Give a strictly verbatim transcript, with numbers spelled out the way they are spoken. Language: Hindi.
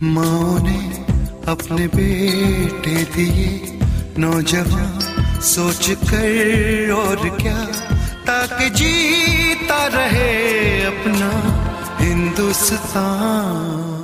माँ ने अपने बेटे दिए नौजवान सोच कर और क्या, ताकि जीता रहे अपना हिंदुस्तान।